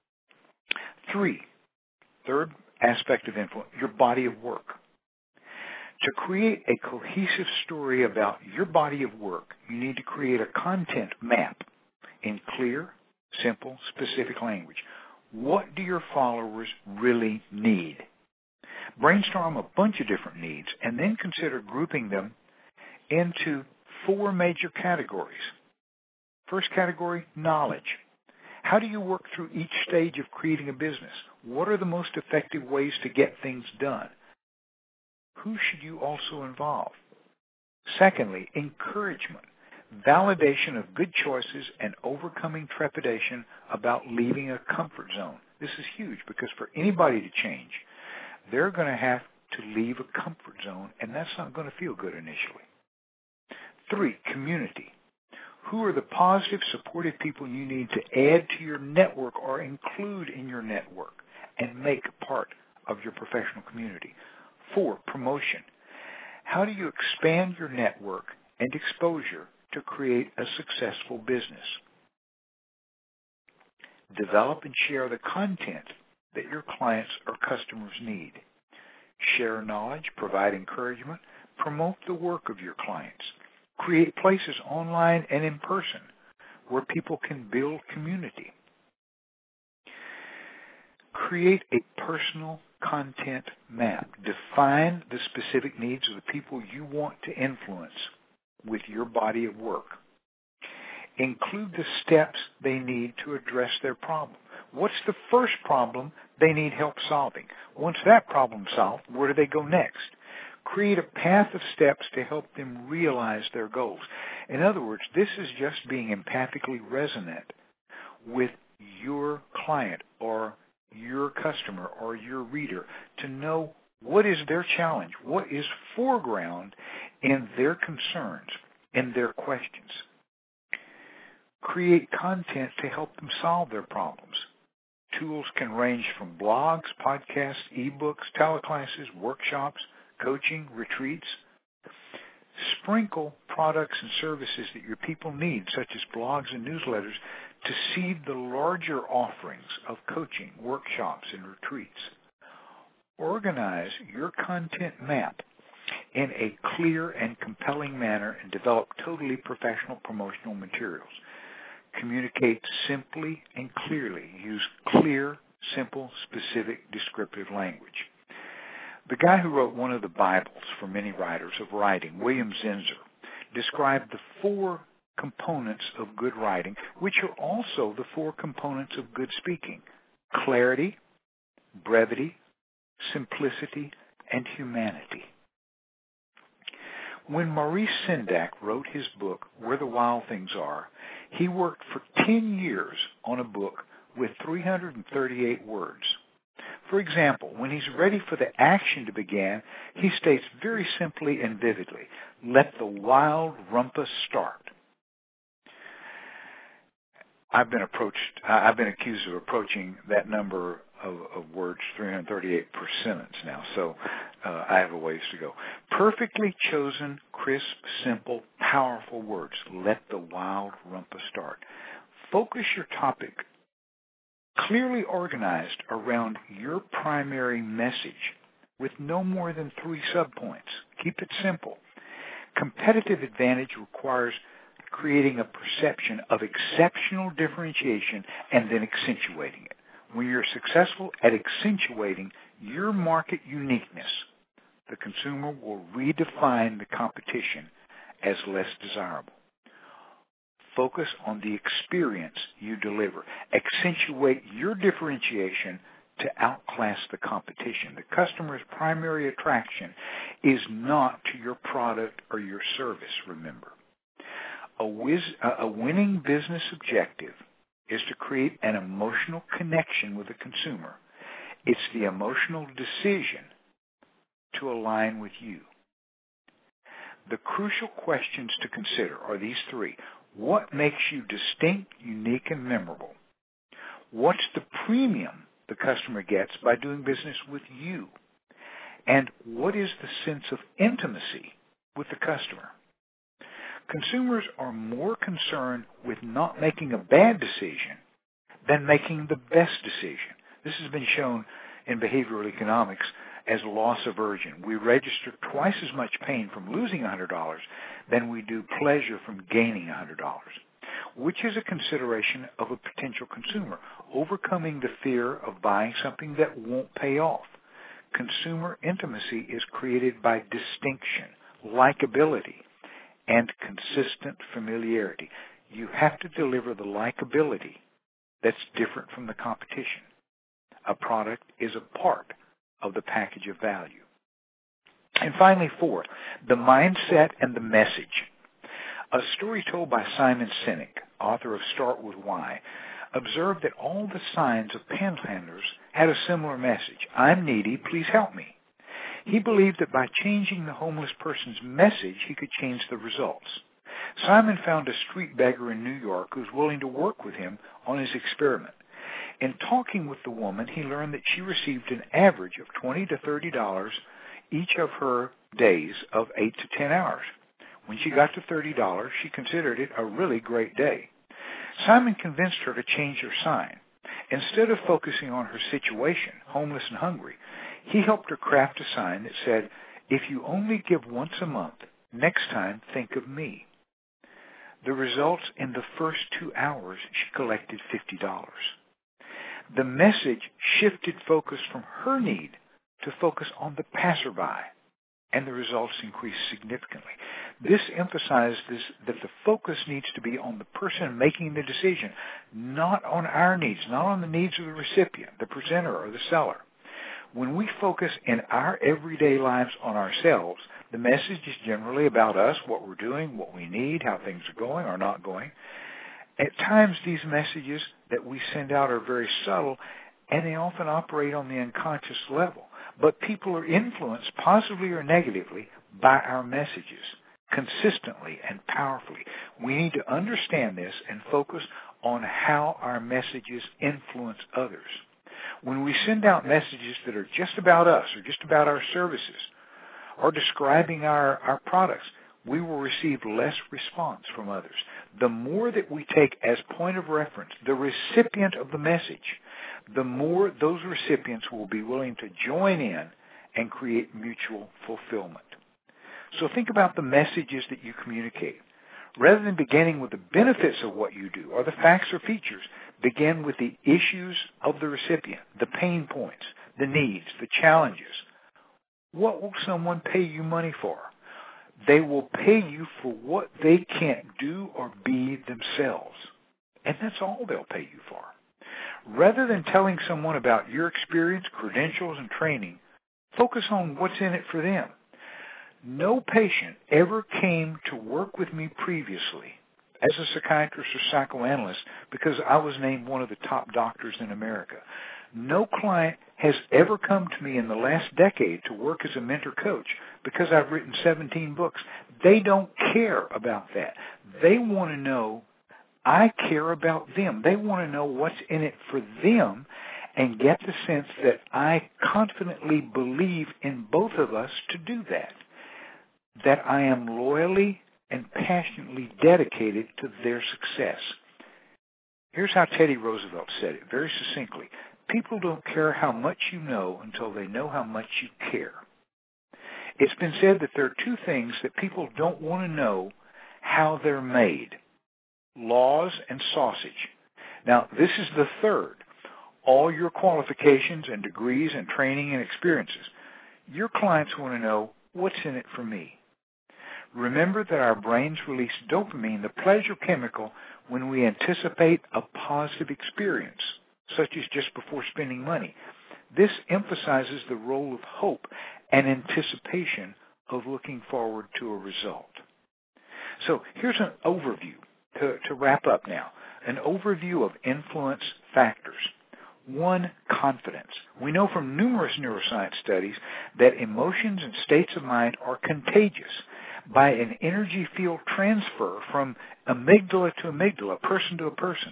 Three, third aspect of influence, your body of work. To create a cohesive story about your body of work, you need to create a content map in clear, simple, specific language. What do your followers really need? Brainstorm a bunch of different needs and then consider grouping them into four major categories. First category, knowledge. How do you work through each stage of creating a business? What are the most effective ways to get things done? Who should you also involve? Secondly, encouragement. Validation of good choices and overcoming trepidation about leaving a comfort zone. This is huge because for anybody to change, they're going to have to leave a comfort zone, and that's not going to feel good initially. Three, community. Who are the positive, supportive people you need to add to your network or include in your network and make part of your professional community? Four, promotion. How do you expand your network and exposure to create a successful business? Develop and share the content that your clients or customers need. Share knowledge, provide encouragement, promote the work of your clients. Create places online and in person where people can build community. Create a personal content map. Define the specific needs of the people you want to influence with your body of work. Include the steps they need to address their problem. What's the first problem they need help solving? Once that problem's solved, where do they go next? Create a path of steps to help them realize their goals. In other words, this is just being empathically resonant with your client or your customer or your reader to know what is their challenge, what is foreground in their concerns, in their questions. Create content to help them solve their problems. Tools can range from blogs, podcasts, ebooks, teleclasses, workshops, coaching, retreats. Sprinkle products and services that your people need, such as blogs and newsletters, to seed the larger offerings of coaching, workshops, and retreats. Organize your content map in a clear and compelling manner and develop totally professional promotional materials. Communicate simply and clearly. Use clear, simple, specific, descriptive language. The guy who wrote one of the Bibles for many writers of writing, William Zinsser, described the four components of good writing, which are also the four components of good speaking: clarity, brevity, simplicity, and humanity. When Maurice Sendak wrote his book, Where the Wild Things Are, he worked for ten years on a book with three hundred thirty-eight words. For example, when he's ready for the action to begin, he states very simply and vividly, let the wild rumpus start. I've been approached, I've been accused of approaching that number of, of words, three hundred thirty-eight per sentence now, so uh, I have a ways to go. Perfectly chosen, crisp, simple, powerful words. Let the wild rumpus start. Focus your topic clearly organized around your primary message with no more than three subpoints. Keep it simple. Competitive advantage requires creating a perception of exceptional differentiation and then accentuating it. When you're successful at accentuating your market uniqueness, the consumer will redefine the competition as less desirable. Focus on the experience you deliver. Accentuate your differentiation to outclass the competition. The customer's primary attraction is not to your product or your service, remember. A, whiz, a winning business objective is to create an emotional connection with the consumer. It's the emotional decision to align with you. The crucial questions to consider are these three. What makes you distinct, unique, and memorable? What's the premium the customer gets by doing business with you? And what is the sense of intimacy with the customer? Consumers are more concerned with not making a bad decision than making the best decision. This has been shown in behavioral economics as loss aversion. We register twice as much pain from losing one hundred dollars than we do pleasure from gaining one hundred dollars, which is a consideration of a potential consumer, overcoming the fear of buying something that won't pay off. Consumer intimacy is created by distinction, likability, and consistent familiarity. You have to deliver the likability that's different from the competition. A product is a part of the package of value. And finally, fourth, the mindset and the message. A story told by Simon Sinek, author of Start With Why, observed that all the signs of panhandlers had a similar message. I'm needy, please help me. He believed that by changing the homeless person's message, he could change the results. Simon found a street beggar in New York who was willing to work with him on his experiment. In talking with the woman, he learned that she received an average of twenty to thirty dollars each of her days of eight to ten hours. When she got to thirty dollars, she considered it a really great day. Simon convinced her to change her sign. Instead of focusing on her situation, homeless and hungry, he helped her craft a sign that said, if you only give once a month, next time think of me. The results, in the first two hours, she collected fifty dollars. The message shifted focus from her need to focus on the passerby, and the results increased significantly. This emphasizes that the focus needs to be on the person making the decision, not on our needs, not on the needs of the recipient, the presenter, or the seller. When we focus in our everyday lives on ourselves, the message is generally about us, what we're doing, what we need, how things are going or not going. At times, these messages that we send out are very subtle, and they often operate on the unconscious level. But people are influenced, positively or negatively, by our messages, consistently and powerfully. We need to understand this and focus on how our messages influence others. When we send out messages that are just about us or just about our services or describing our, our products, we will receive less response from others. The more that we take as point of reference the recipient of the message, the more those recipients will be willing to join in and create mutual fulfillment. So think about the messages that you communicate. Rather than beginning with the benefits of what you do or the facts or features, begin with the issues of the recipient, the pain points, the needs, the challenges. What will someone pay you money for? They will pay you for what they can't do or be themselves. And that's all they'll pay you for. Rather than telling someone about your experience, credentials, and training, focus on what's in it for them. No patient ever came to work with me previously as a psychiatrist or psychoanalyst because I was named one of the top doctors in America. No client has ever come to me in the last decade to work as a mentor coach because I've written seventeen books. They don't care about that. They want to know I care about them. They want to know what's in it for them and get the sense that I confidently believe in both of us to do that, that I am loyally and passionately dedicated to their success. Here's how Teddy Roosevelt said it very succinctly. People don't care how much you know until they know how much you care. It's been said that there are two things that people don't want to know how they're made, laws and sausage. Now, this is the third. All your qualifications and degrees and training and experiences. Your clients want to know, what's in it for me? Remember that our brains release dopamine, the pleasure chemical, when we anticipate a positive experience, such as just before spending money. This emphasizes the role of hope and anticipation of looking forward to a result. So here's an overview to, to wrap up now, an overview of influence factors. One, confidence. We know from numerous neuroscience studies that emotions and states of mind are contagious by an energy field transfer from amygdala to amygdala, person to a person.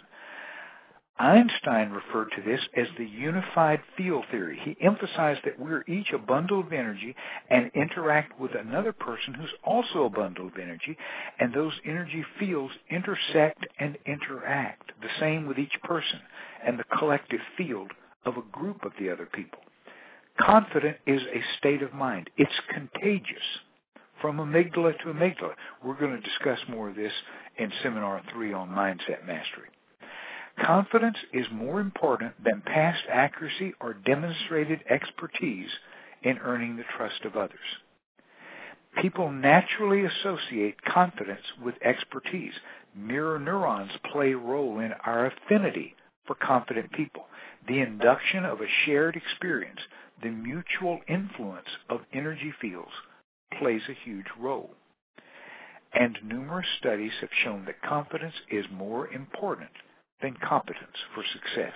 Einstein referred to this as the unified field theory. He emphasized that we're each a bundle of energy and interact with another person who's also a bundle of energy, and those energy fields intersect and interact, the same with each person and the collective field of a group of the other people. Confident is a state of mind. It's contagious from amygdala to amygdala. We're going to discuss more of this in Seminar three on Mindset Mastery. Confidence is more important than past accuracy or demonstrated expertise in earning the trust of others. People naturally associate confidence with expertise. Mirror neurons play a role in our affinity for confident people. The induction of a shared experience, the mutual influence of energy fields, plays a huge role. And numerous studies have shown that confidence is more important than competence for success.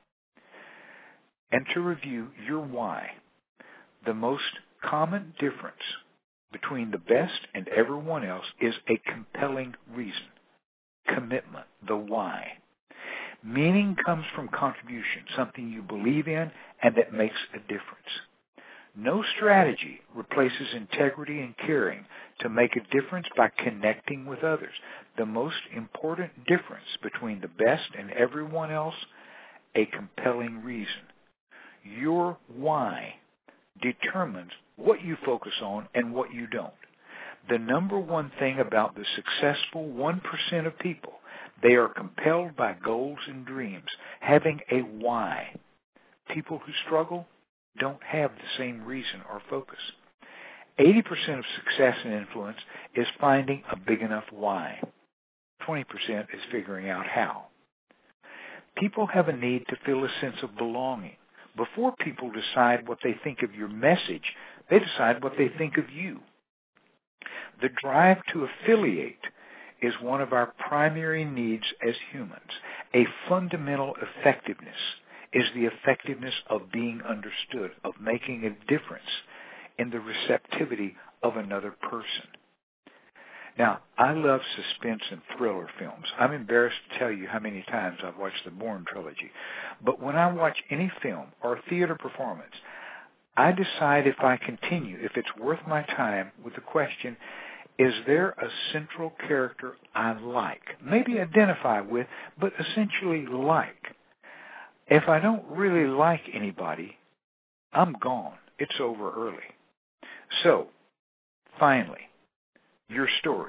And to review your why, the most common difference between the best and everyone else is a compelling reason, commitment, the why. Meaning comes from contribution, something you believe in and that makes a difference. No strategy replaces integrity and caring to make a difference by connecting with others. The most important difference between the best and everyone else, a compelling reason. Your why determines what you focus on and what you don't. The number one thing about the successful one percent of people, they are compelled by goals and dreams, having a why. People who struggle don't have the same reason or focus. eighty percent of success and influence is finding a big enough why. twenty percent is figuring out how. People have a need to feel a sense of belonging. Before people decide what they think of your message, they decide what they think of you. The drive to affiliate is one of our primary needs as humans. A fundamental effectiveness is the effectiveness of being understood, of making a difference in the receptivity of another person. Now, I love suspense and thriller films. I'm embarrassed to tell you how many times I've watched the Bourne trilogy. But when I watch any film or theater performance, I decide if I continue, if it's worth my time, with the question, is there a central character I like? Maybe identify with, but essentially like. If I don't really like anybody, I'm gone. It's over early. So, finally, your story.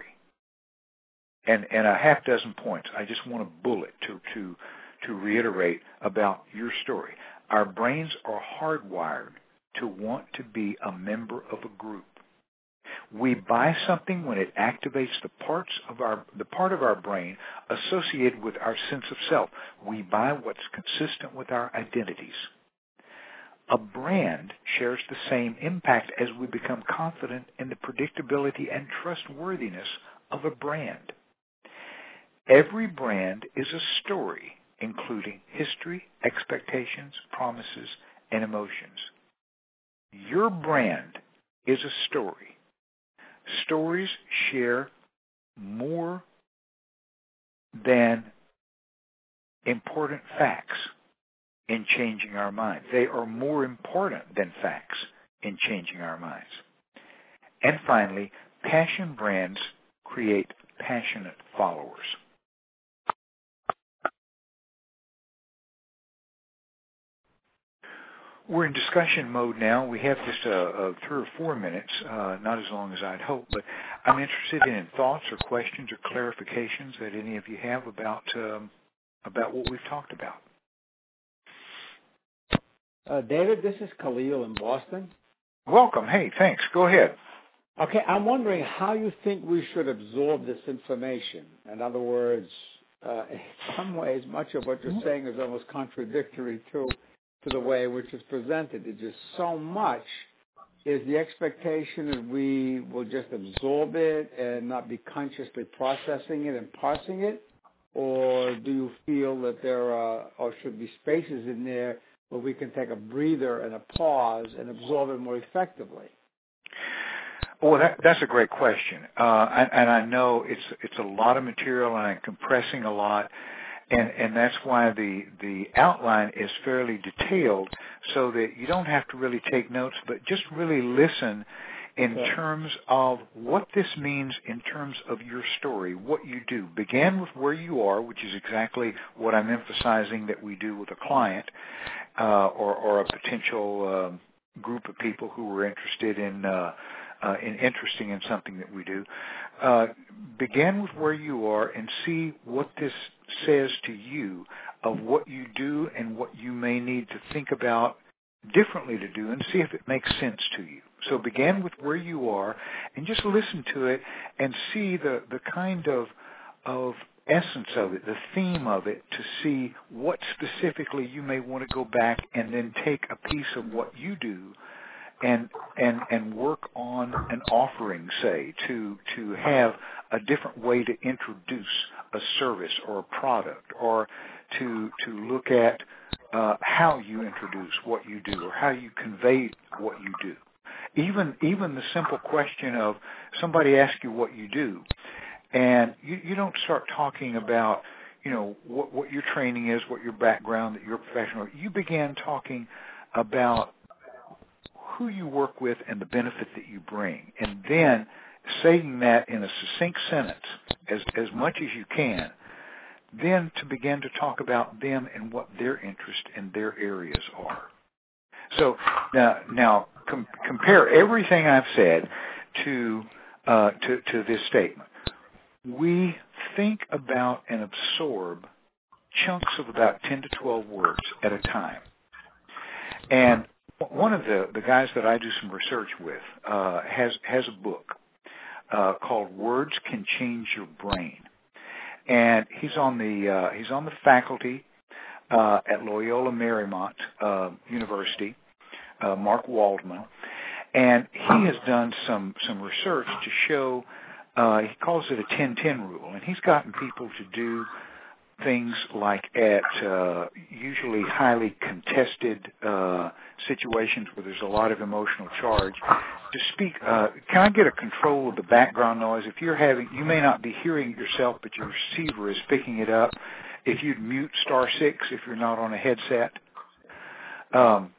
And and a half dozen points. I just want a bullet to, to, to reiterate about your story. Our brains are hardwired to want to be a member of a group. We buy something when it activates the parts of our the part of our brain associated with our sense of self. We buy what's consistent with our identities. A brand shares the same impact as we become confident in the predictability and trustworthiness of a brand. Every brand is a story, including history, expectations, promises, and emotions. Your brand is a story. Stories share more than important facts in changing our minds. They are more important than facts in changing our minds. And finally, passion brands create passionate followers. We're in discussion mode now. We have just uh, uh, three or four minutes, uh, not as long as I'd hoped, but I'm interested in thoughts or questions or clarifications that any of you have about um, about what we've talked about. Uh, David, this is Khalil in Boston. Welcome. Hey, thanks. Go ahead. Okay, I'm wondering how you think we should absorb this information. In other words, uh, in some ways, much of what you're saying is almost contradictory to to the way in which it's presented. It's just so much. Is the expectation that we will just absorb it and not be consciously processing it and parsing it? Or do you feel that there are, or should be spaces in there where we can take a breather and a pause and absorb it more effectively? Well, that, that's a great question. Uh, and, and I know it's it's a lot of material and I'm compressing a lot. And, and that's why the, the outline is fairly detailed so that you don't have to really take notes, but just really listen in okay. terms of what this means in terms of your story, what you do. Begin with where you are, which is exactly what I'm emphasizing that we do with a client uh, or, or a potential um, group of people who are interested in uh, Uh, in interesting in something that we do. Uh, begin with where you are and see what this says to you of what you do and what you may need to think about differently to do and see if it makes sense to you. So begin with where you are and just listen to it and see the, the kind of of essence of it, the theme of it, to see what specifically you may want to go back and then take a piece of what you do and and and work on an offering, say, to to have a different way to introduce a service or a product, or to to look at uh, how you introduce what you do or how you convey what you do. Even even the simple question of somebody asks you what you do, and you, you don't start talking about, you know, what, what your training is, what your background, that you're professional. You begin talking about who you work with and the benefit that you bring. And then saying that in a succinct sentence, as, as much as you can, then to begin to talk about them and what their interest in their areas are. So now, now com- compare everything I've said to, uh, to, to this statement. We think about and absorb chunks of about ten to twelve words at a time. And one of the, the guys that I do some research with uh, has has a book uh, called "Words Can Change Your Brain," and he's on the uh, he's on the faculty uh, at Loyola Marymount uh, University, uh, Mark Waldman, and he has done some some research to show. Uh, he calls it a ten ten rule, and he's gotten people to do things like at uh, usually highly contested uh, situations where there's a lot of emotional charge, to speak. Uh, can I get a control of the background noise? If you're having, you may not be hearing it yourself, but your receiver is picking it up. If you'd mute star six if you're not on a headset. Um,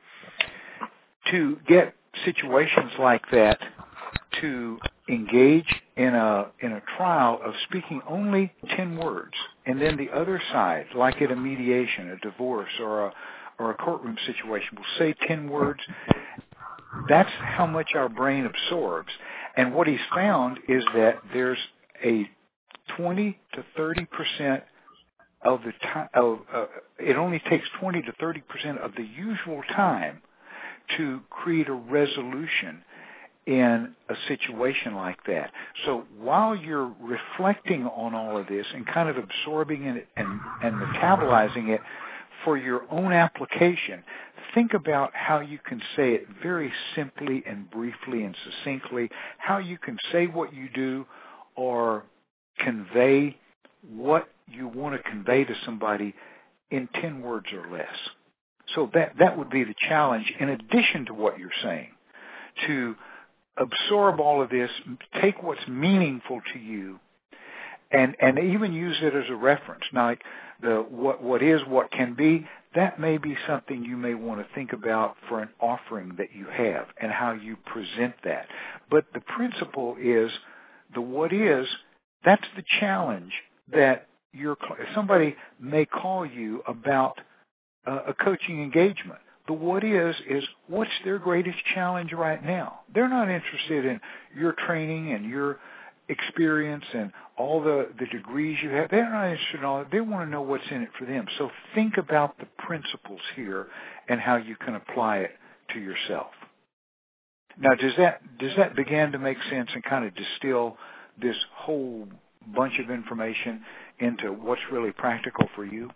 to get situations like that to engage in a in a trial of speaking only ten words, and then the other side, like at a mediation, a divorce, or a or a courtroom situation, will say ten words. That's how much our brain absorbs. And what he's found is that there's a twenty to thirty percent of the time. Of, uh, it only takes twenty to thirty percent of the usual time to create a resolution in a situation like that. So while you're reflecting on all of this and kind of absorbing it and, and metabolizing it, for your own application, think about how you can say it very simply and briefly and succinctly, how you can say what you do or convey what you want to convey to somebody in ten words or less. So that, that would be the challenge, in addition to what you're saying, to absorb all of this, take what's meaningful to you, and, and even use it as a reference. Now, like the what what is, what can be, that may be something you may want to think about for an offering that you have and how you present that. But the principle is the what is, that's the challenge that your somebody may call you about uh, a coaching engagement. The what is, is what's their greatest challenge right now. They're not interested in your training and your experience and all the, the degrees you have. They're not interested in all that. They want to know what's in it for them. So think about the principles here and how you can apply it to yourself. Now, does that does that begin to make sense and kind of distill this whole bunch of information into what's really practical for you?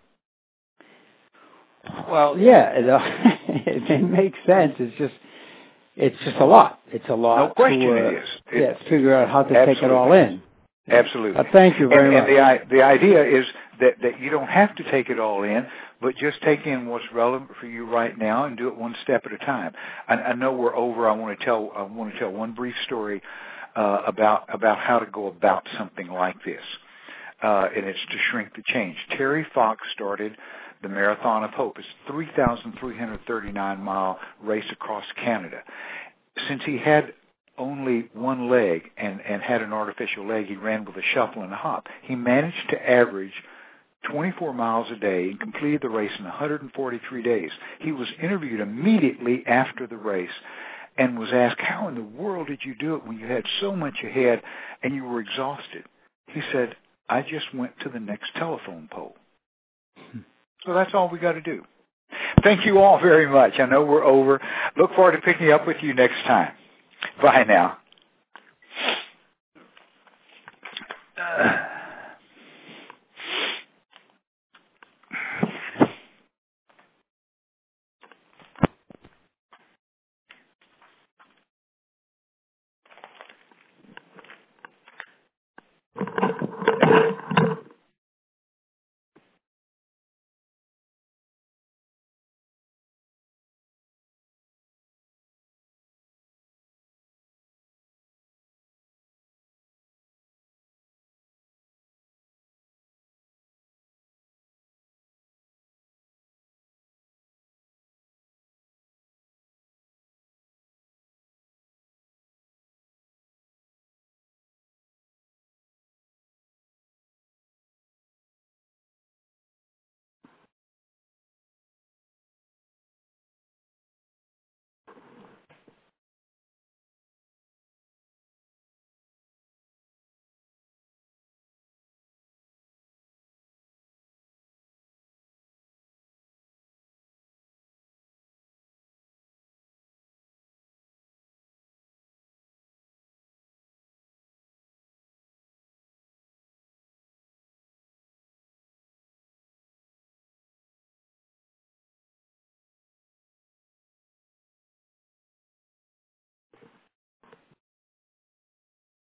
Well, yeah, it, uh, it, it makes sense. It's just, it's just a lot. It's a lot. No question, to, uh, it is. It, yeah, figure out how to absolutely. take it all in. Absolutely. Uh, thank you very and, much. And the the idea is that that you don't have to take it all in, but just take in what's relevant for you right now and do it one step at a time. I, I know we're over. I want to tell I want to tell one brief story uh, about about how to go about something like this, uh, and it's to shrink the change. Terry Fox started the Marathon of Hope. It's a three thousand three hundred thirty-nine mile race across Canada. Since he had only one leg and, and had an artificial leg, he ran with a shuffle and a hop. He managed to average twenty-four miles a day and completed the race in one hundred forty-three days. He was interviewed immediately after the race and was asked, how in the world did you do it when you had so much ahead and you were exhausted? He said, I just went to the next telephone pole. So that's all we got to do. Thank you all very much. I know we're over. Look forward to picking up with you next time. Bye now. Uh.